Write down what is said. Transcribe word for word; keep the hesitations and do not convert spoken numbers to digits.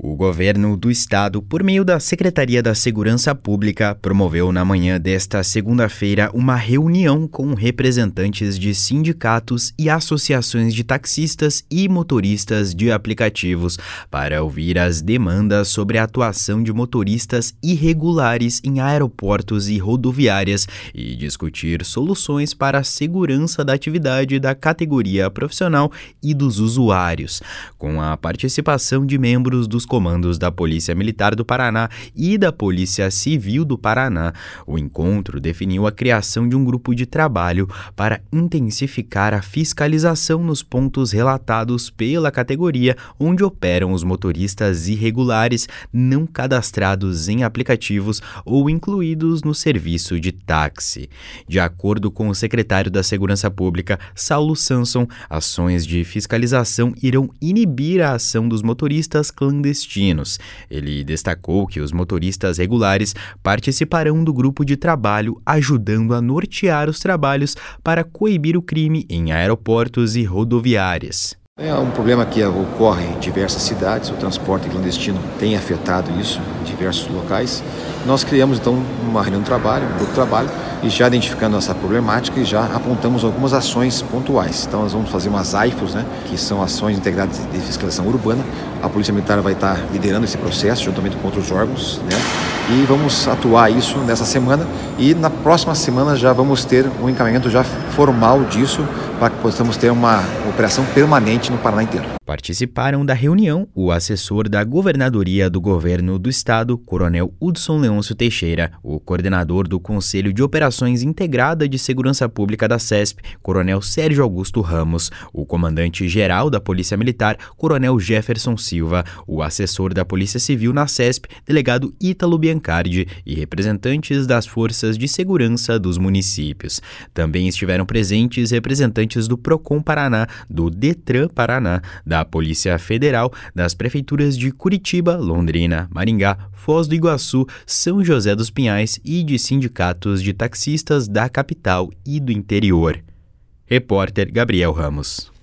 O governo do estado, por meio da Secretaria da Segurança Pública, promoveu na manhã desta segunda-feira uma reunião com representantes de sindicatos e associações de taxistas e motoristas de aplicativos para ouvir as demandas sobre a atuação de motoristas irregulares em aeroportos e rodoviárias e discutir soluções para a segurança da atividade da categoria profissional e dos usuários, com a participação de membros dos comandos da Polícia Militar do Paraná e da Polícia Civil do Paraná. O encontro definiu a criação de um grupo de trabalho para intensificar a fiscalização nos pontos relatados pela categoria onde operam os motoristas irregulares não cadastrados em aplicativos ou incluídos no serviço de táxi. De acordo com o secretário da Segurança Pública, Saulo Sanson, ações de fiscalização irão inibir a ação dos motoristas clandestinos. Ele destacou que os motoristas regulares participarão do grupo de trabalho, ajudando a nortear os trabalhos para coibir o crime em aeroportos e rodoviárias. É um problema que ocorre em diversas cidades, o transporte clandestino tem afetado isso em diversos locais. Nós criamos então uma reunião de trabalho, um grupo de trabalho, e já identificando essa problemática e já apontamos algumas ações pontuais. Então nós vamos fazer umas A I F Os, né, que são ações integradas de fiscalização urbana. A Polícia Militar vai estar liderando esse processo juntamente com outros órgãos, né, e vamos atuar isso nessa semana e na próxima semana já vamos ter um encaminhamento já formal disso para que possamos ter uma operação permanente no Paraná inteiro. Participaram da reunião o assessor da Governadoria do Governo do Estado, Coronel Hudson Leôncio Teixeira, o coordenador do Conselho de Operações Integrada de Segurança Pública da CESP, Coronel Sérgio Augusto Ramos, o comandante-geral da Polícia Militar, Coronel Jefferson Silva, o assessor da Polícia Civil na CESP, delegado Ítalo Biancardi, e representantes das forças de segurança dos municípios. Também estiveram presentes representantes do Procon Paraná, do Detran Paraná, da Polícia Federal, das prefeituras de Curitiba, Londrina, Maringá, Foz do Iguaçu, São José dos Pinhais e de sindicatos de taxistas da capital e do interior. Repórter Gabriel Ramos.